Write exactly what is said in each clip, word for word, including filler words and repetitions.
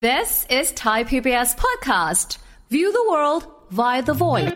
This is Thai พี บี เอส podcast. View the world via the voice.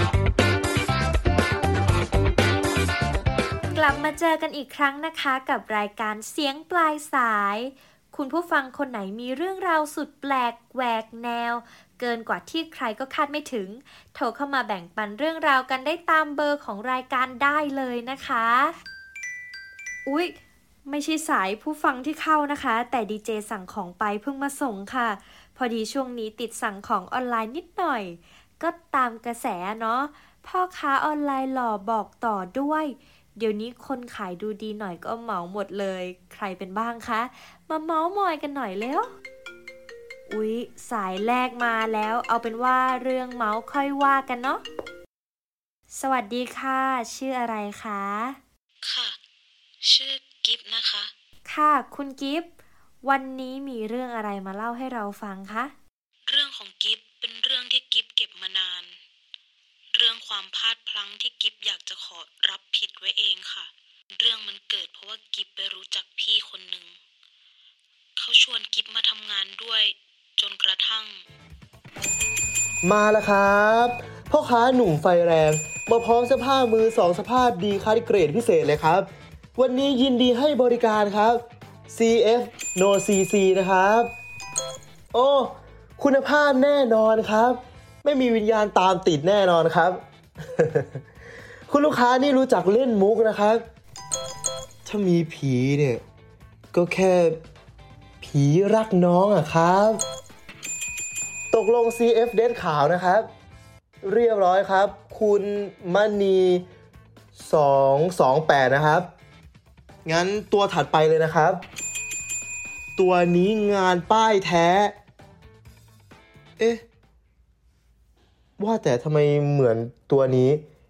กลับมาเจอกันอีกครั้งนะคะกับรายการเสียงปลายสายคุณผู้ฟังคนไหนมีเรื่องราวสุดแปลกแหวกแนวเกินกว่าที่ใครก็คาดไม่ถึงโทรเข้ามาแบ่งปันเรื่องราวกันได้ตามเบอร์ของรายการได้เลยนะคะอุ๊ยไม่ใช่สายผู้ฟังที่เข้านะคะแต่ดีเจสั่งของไปเพิ่งมาส่งค่ะพอดีช่วงนี้ติดสั่งของออนไลน์นิดหน่อยก็ตามกระแสเนาะพ่อค้าออนไลน์หล่อบอกต่อด้วยเดี๋ยวนี้คนขายดูดีหน่อยก็เหมาหมดเลยใครเป็นบ้างคะมาเม้ามอยกันหน่อยเร็วอุ๊ยสายแรกมาแล้วเอาเป็นว่าเรื่องเมาค่อยว่ากันเนาะสวัสดีค่ะชื่ออะไรคะค่ะชื่อกิฟนะคะค่ะคุณกิฟวันนี้มีเรื่องอะไรมาเล่าให้เราฟังคะเรื่องของกิฟเป็นเรื่องที่กิฟเก็บมานานเรื่องความพลาดพลั้งที่กิฟอยากจะขอรับผิดไว้เองค่ะเรื่องมันเกิดเพราะว่ากิฟไปรู้จักพี่คนหนึ่งเขาชวนกิฟมาทำงานด้วยจนกระทั่งมาแล้วครับพ่อค้าหนุ่มไฟแรงมาพร้อมเสื้อผ้ามือสองสภาพดีคัดเกรดพิเศษเลยครับวันนี้ยินดีให้บริการครับ ซี เอฟ No ซี ซี นะครับโอ้คุณภาพแน่นอนครับไม่มีวิญญาณตามติดแน่นอนครับ คุณลูกค้านี่รู้จักเล่นมุกนะครับถ้ามีผีเนี่ยก็แค่ผีรักน้องอะครับตกลง ซี เอฟ เดทขาวนะครับเรียบร้อยครับคุณมณีสองสองแปดนะครับงั้นตัวถัดไปเลยนะครับตัวนี้งานป้ายแท้เอ๊ะว่าแต่ทำไมเหมือนตัวนี้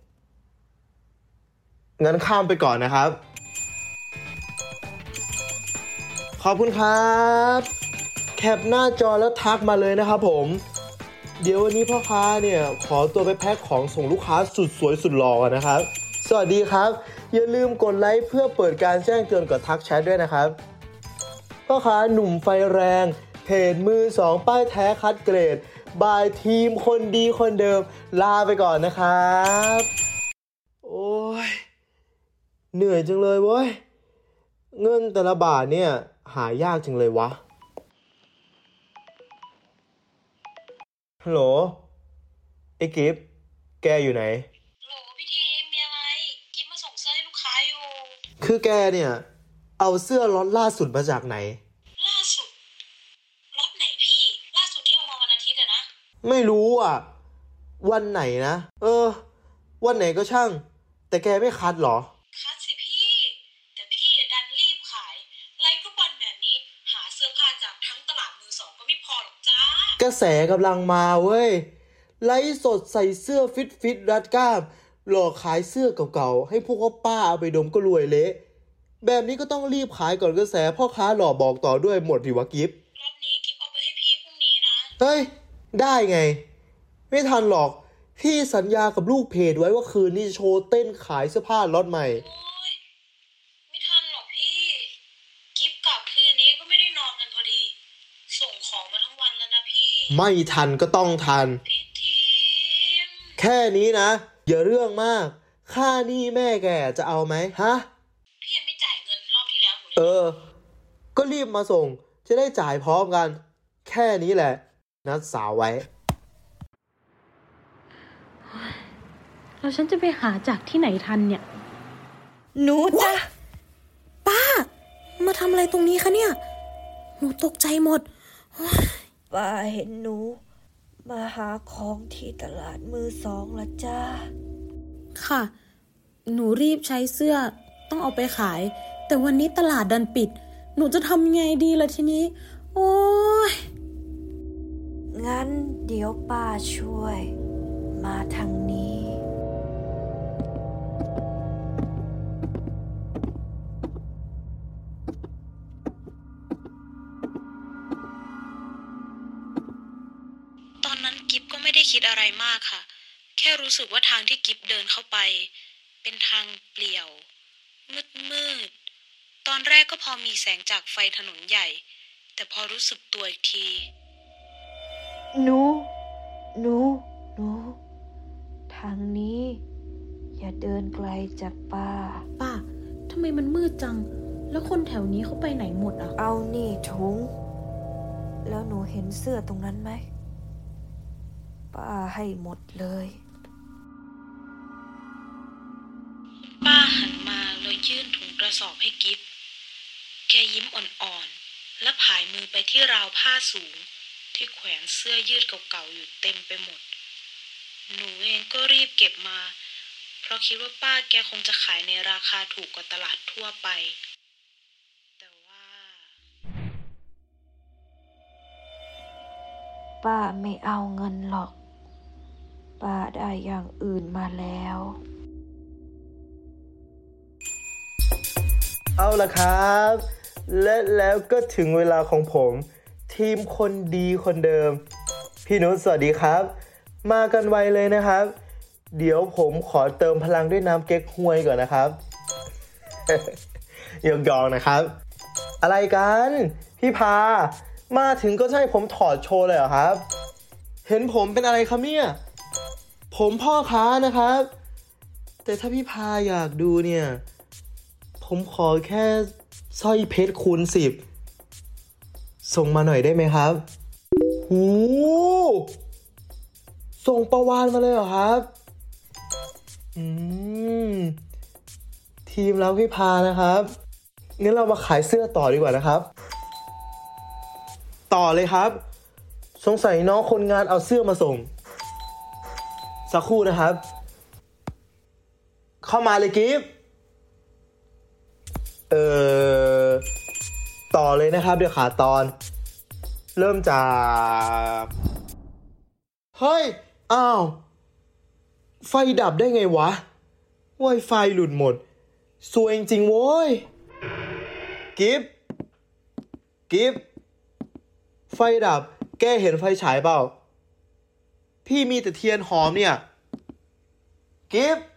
งั้นข้ามไปก่อนนะครับขอบคุณครับแคปหน้าจอแล้วทักมาเลยนะครับผมเดี๋ยววันนี้พ่อค้าเนี่ยขอตัวไปแพ็คของส่งลูกค้าสุดสวยสุดหล่อกันนะครับสวัสดีครับอย่าลืมกดไลค์เพื่อเปิดการแจ้งเตือนกับทักแชทด้วยนะครับพ่อค้าหนุ่มไฟแรงเพจมือสองป้ายแท้คัดเกรดบายทีมคนดีคนเดิมลาไปก่อนนะครับโอ้ยเหนื่อยจังเลยเว้ยเงินแต่ละบาทเนี่ยหายากจังเลยวะฮัลโหลไอ้กิฟแกอยู่ไหนโหลพี่ทีมมีอะไรกิฟมาส่งเสื้อให้ลูกค้าอยู่คือแกเนี่ยเอาเสื้อล็อตล่าสุดมาจากไหนล่าสุดล็อตไหนพี่ล่าสุดที่เอามาวันอาทิตย์อะนะไม่รู้อ่ะวันไหนนะเออวันไหนก็ช่างแต่แกไม่คัดหรอคัดสิพี่แต่พี่ดันรีบขายไลฟ์ทุกวันแบบนี้หาเสื้อผ้าจากทั้งตลาดมือสองก็ไม่พอหรอกจ้ากระแสกำลังมาเว้ยไลฟ์สดใส่เสื้อฟิตฟิตรัดกล้ามหลอกขายเสื้อเก่าๆให้พวกเขาป้าเอาไปดมก็รวยเละแบบนี้ก็ต้องรีบขายก่อนกระแสพ่อค้าหล่อบอกต่อด้วยหมดดิวะกิฟรอบนี้กิฟเอาไปให้พี่พรุ่งนี้นะเฮ้ยได้ไงไม่ทันหรอกพี่สัญญากับลูกเพจไว้ว่าคืนนี้จะโชว์เต้นขายเสื้อผ้าล็อตใหม่โอ้ยไม่ทันหรอกพี่กิฟกลับคืนนี้ก็ไม่ได้นอนกันพอดีส่งของมาทั้งวันแล้วนะพี่ไม่ทันก็ต้องทันพี่ทีมแค่นี้นะอย่าเรื่องมากค่าหนี้แม่แกจะเอาไหมฮะพี่ยังไม่จ่ายเงินรอบที่แล้วหนูเลยเออก็รีบมาส่งจะได้จ่ายพร้อมกันแค่นี้แหละนัดสาวไว้แล้วฉันจะไปหาจากที่ไหนทันเนี่ยหนูจ้ะป้ามาทำอะไรตรงนี้คะเนี่ยหนูตกใจหมดป้าเห็นหนูมาหาของที่ตลาดมือสองละจ้าค่ะหนูรีบใช้เสื้อต้องเอาไปขายแต่วันนี้ตลาดดันปิดหนูจะทำไงดีล่ะทีนี้โอ๊ยงั้นเดี๋ยวป้าช่วยมาทางนี้ตอนนั้นกิฟก็ไม่ได้คิดอะไรมากค่ะแค่รู้สึกว่าทางที่กิฟเดินเข้าไปเป็นทางเปลี่ยวมืดๆตอนแรกก็พอมีแสงจากไฟถนนใหญ่แต่พอรู้สึกตัวอีกทีหนูหนูหนูทางนี้อย่าเดินไกลจากป้าป้าทำไมมันมืดจังแล้วคนแถวนี้เขาไปไหนหมดอ่ะเอานี่ถุงแล้วหนูเห็นเสื้อตรงนั้นไหมป้าให้หมดเลยป้าหันมาแล้วยื่นถุงกระสอบให้กิฟแกยิ้มอ่อนๆและผายมือไปที่ราวผ้าสูงที่แขวนเสื้อยืดเก่าๆอยู่เต็มไปหมดหนูเองก็รีบเก็บมาเพราะคิดว่าป้าแกคงจะขายในราคาถูกกว่าตลาดทั่วไปแต่ว่าป้าไม่เอาเงินหรอกป้าได้อย่างอื่นมาแล้วเอาล่ะครับและแล้วก็ถึงเวลาของผมทีมคนดีคนเดิมพี่นุชสวัสดีครับมากันไวเลยนะครับเดี๋ยวผมขอเติมพลังด้วยน้ำเก๊กฮวยก่อนนะครับ ยกยองนะครับอะไรกันพี่พามาถึงก็ให้ผมถอดโชว์เลยเหรอครับเห็นผมเป็นอะไรครับเนี่ยผมพ่อค้านะครับแต่ถ้าพี่พาอยากดูเนี่ยผมขอแค่สร้อยเพชรคูณสิบส่งมาหน่อยได้ไหมครับหูส่งประวานมาเลยเหรอครับอืมทีมเราพี่พานะครับงั้นเรามาขายเสื้อต่อดีกว่านะครับต่อเลยครับสงสัยน้องคนงานเอาเสื้อมาส่งสักครู่นะครับเข้ามาเลยกิฟต์เอ่อต่อเลยนะครับเดี๋ยวขาตอนเริ่มจากเฮ้ยอ้าวไฟดับได้ไงวะ Wi-Fi หลุดหมดซวยจริงๆโว้ยกิฟต์กิฟต์ไฟดับแกเห็นไฟฉายเปล่าพี่มีแต่เทียนหอมเนี่ยกิฟต์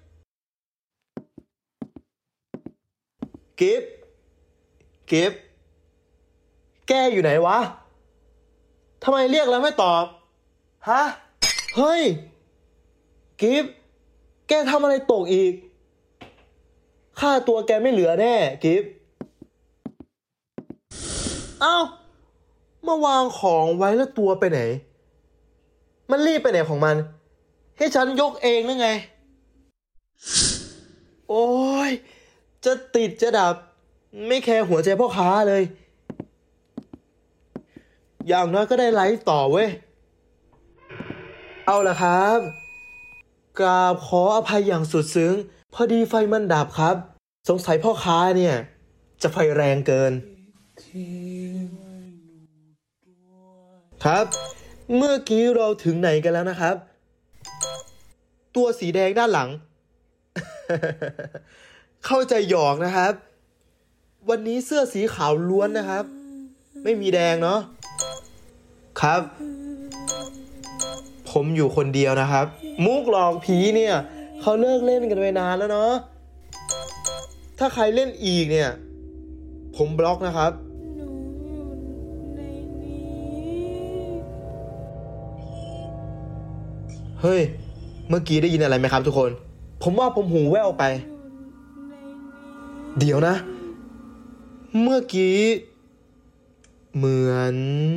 กิฟต์กิฟต์แกอยู่ไหนวะทำไมเรียกแล้วไม่ตอบฮะเฮ้ยกิฟต์แกทำอะไรตกอีกค่าตัวแกไม่เหลือแน่กิฟต์เอ้ามาวางของไว้แล้วตัวไปไหนมันรีบไปไหนของมันให้ฉันยกเองหรือไงโอ้ยจะติดจะดับไม่แคร์หัวใจพ่อค้าเลยอย่างน้อยก็ได้ไลฟ์ต่อเว้ยเอาล่ะครับกราบขออภัยอย่างสุดซึ้งพอดีไฟมันดับครับสงสัยพ่อค้าเนี่ยจะไฟแรงเกินครับเมื่อกี้เราถึงไหนกันแล้วนะครับตัวสีแดงด้านหลัง เข้าใจหยอกนะครับวันนี้เสื้อสีขาวล้วนนะครับไม่มีแดงเนาะครับผมอยู่คนเดียวนะครับมุกหลอกผีเนี่ยเขาเลิกเล่นกันไปนานแล้วเนาะถ้าใครเล่นอีกเนี่ยผมบล็อกนะครับเฮ้ยเมื่อกี้ได้ยินอะไรไหมครับทุกคนผมว่าผมหูแว่วไปเดี๋ยวนะเมื่อกี้เหมือน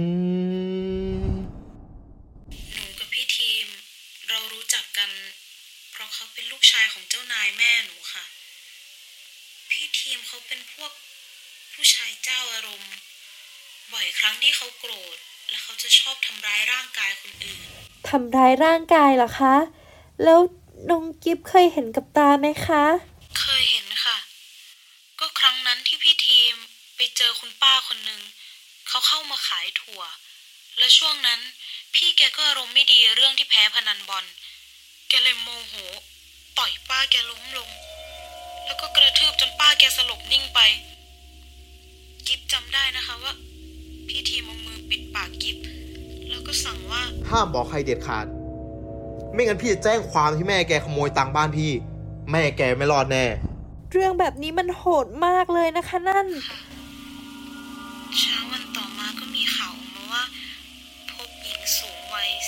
หนูกับพี่ทีมเรารู้จักกันเพราะเขาเป็นลูกชายของเจ้านายแม่หนูค่ะพี่ทีมเขาเป็นพวกผู้ชายเจ้าอารมณ์บ่อยครั้งที่เขาโกรธและเขาจะชอบทำร้ายร่างกายคนอื่นทำร้ายร่างกายเหรอคะแล้วน้องกิฟเคยเห็นกับตาไหมคะเคยเห็นค่ะก็ครั้งนั้นที่พี่ทีมไปเจอคุณป้าคนหนึ่งเขาเข้ามาขายถั่วและช่วงนั้นพี่แกก็อารมณ์ไม่ดีเรื่องที่แพ้พนันบอลแกเลยโมโหต่อยป้าแกล้มลงแล้วก็กระทืบจนป้าแกสลบนิ่งไปกิฟจำได้นะคะว่าพี่ทีมเอามือปิดปากกิฟแล้วก็สั่งว่าห้ามบอกใครเด็ดขาดไม่งั้นพี่จะแจ้งความที่แม่แกขโมยตังค์บ้านพี่แม่แกไม่รอดแน่เรื่องแบบนี้มันโหดมากเลยนะคะนั่นเช้าวันต่อมาก็มีข่าวออกมาว่าพบหญิงสูงวัย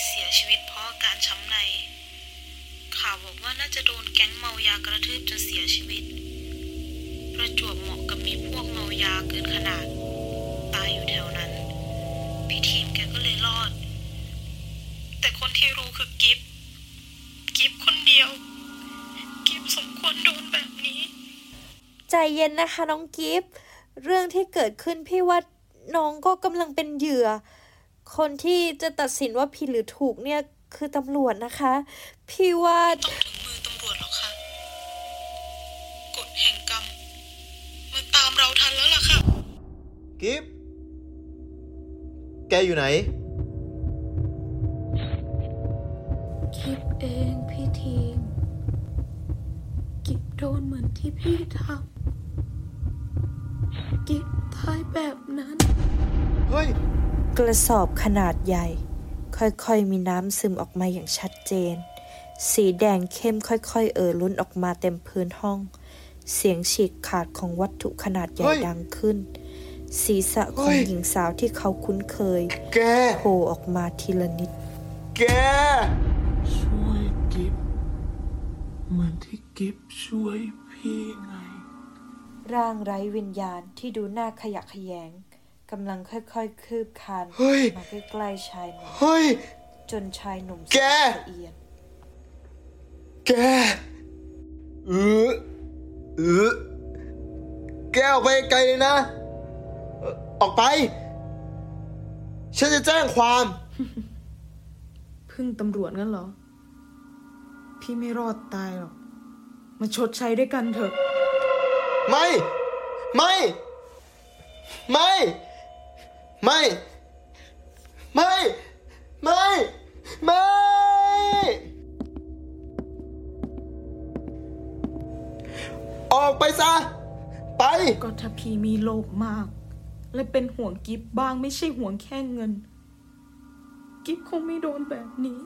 น่าจะโดนแก๊งเมายากระทืบจนเสียชีวิตประจวบเหมาะกับมีพวกเมายาเกินขนาดตายอยู่แถวนั้นพี่ทีมแกก็เลยรอดแต่คนที่รู้คือกิฟกิฟคนเดียวกิฟสมควรโดนแบบนี้ใจเย็นนะคะน้องกิฟเรื่องที่เกิดขึ้นพี่ว่าน้องก็กำลังเป็นเหยื่อคนที่จะตัดสินว่าผิดหรือถูกเนี่ยคือตำรวจนะคะพี่ว่าต้องถึงมือตำรวจแล้วค่ะกฎแห่งกรรมมันตามเราทันแล้วล่ะค่ะกิฟแกอยู่ไหนกิฟเองพี่ทีมกิฟโดนเหมือนที่พี่ทำกิฟตายแบบนั้นเฮ้ยกระสอบขนาดใหญ่ค่อยๆมีน้ำซึมออกมาอย่างชัดเจนสีแดงเข้มค่อยๆเอ่อล้นออกมาเต็มพื้นห้องเสียงฉีกขาดของวัตถุขนาดใหญ่ดังขึ้นศีรษะของหญิงสาวที่เขาคุ้นเคยโผล่ออกมาทีละนิดแกช่วยกิฟเหมือนที่กิฟช่วยพี่ไงร่างไร้วิญญาณที่ดูน่าขยะแขยงกำลังค่อยๆคืบคลานมาใกล้ๆชายหนุ่มจนชายหนุ่มสะเอียดแกเออเออแกออกไปไกลเลยนะออกไปฉันจะแจ้งความพึ่งตำรวจงั้นเหรอพี่ไม่รอดตายหรอกมาชดใช้ด้วยกันเถอะไม่ไม่ไม่ไม่ไม่ไม่ไม่ออกไปซะไปก็ถ้าพี่มีโลภมากและเป็นห่วงกิฟบ้างไม่ใช่ห่วงแค่เงินกิฟคงไม่โดนแบบนี้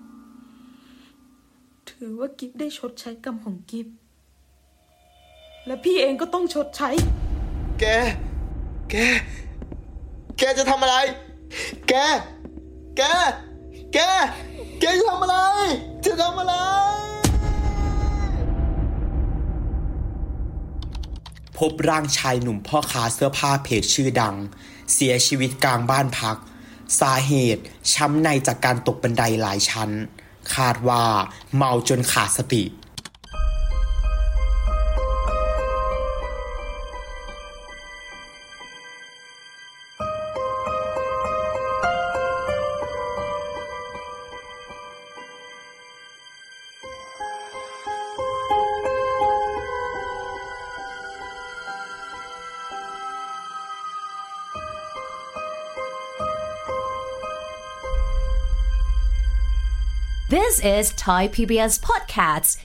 ถือว่ากิฟได้ชดใช้กรรมของกิฟและพี่เองก็ต้องชดใช้แกแกแกจะทำอะไรแกแกแกแกจะทำอะไรจะทำอะไรพบร่างชายหนุ่มพ่อค้าเสื้อผ้าเพจชื่อดังเสียชีวิตกลางบ้านพักสาเหตุช้ำในจากการตกบันไดหลายชั้นคาดว่าเมาจนขาดสติ This is Thai พี บี เอส Podcasts